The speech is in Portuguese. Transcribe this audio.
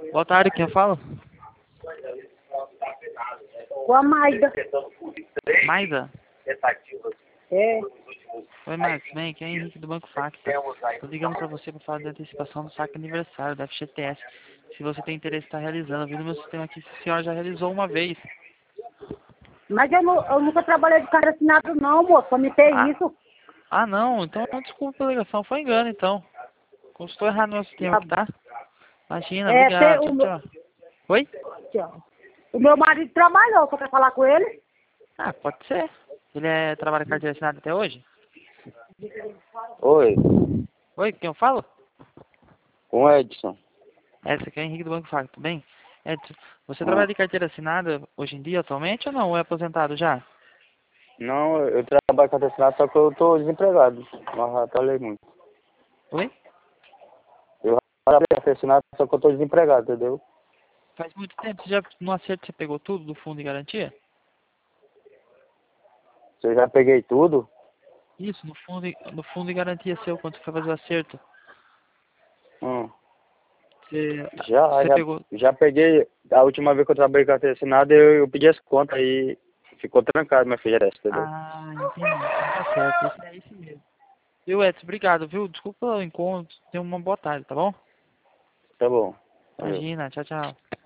Boa tarde, quem fala? Com a Maida. Maida? É. Oi, Marcos. Bem, aqui é Henrique do Banco Facta. Tô ligando pra você pra falar da antecipação do saque aniversário da FGTS. Se você tem interesse em estar realizando, eu vi no meu sistema aqui que a senhora já realizou uma vez. Mas eu nunca trabalhei de cara assinado não, moço, pra me ter Ah, isso. não. Então, desculpa a ligação. Foi engano, então. Consultou errado no meu sistema aqui, tá? Imagina, É, obrigado. o Tchau, meu, tchau. Oi? o meu marido trabalhou, você quer falar com ele? Ah, pode ser. Ele trabalha com carteira assinada até hoje? Oi, Oi, quem eu falo? com o Edson. Essa aqui é o Henrique do Banco Facta, tudo bem? Edson, você trabalha Ah, de carteira assinada hoje em dia, atualmente, ou não? Ou é aposentado já? não, eu trabalho com atestado, só que eu tô desempregado. Mas já trabalhei muito. Oi? Eu trabalho com atestado, só que eu tô desempregado, entendeu? Faz muito tempo, você já no acerto você pegou tudo do fundo de garantia? Se eu já peguei tudo, Isso, no fundo de garantia seu, quando você foi fazer o acerto. hum, Você, já, você já, pegou... já peguei. A última vez que eu trabalhei com atestado, eu pedi as contas aí ficou trancado, minha filha, dessa, entendeu? Ah, entendi. Então tá certo, esse é esse mesmo. Viu, Edson? Obrigado, viu? Desculpa o encontro. Tenha uma boa tarde, tá bom? Tá bom. Valeu. Imagina, tchau, tchau.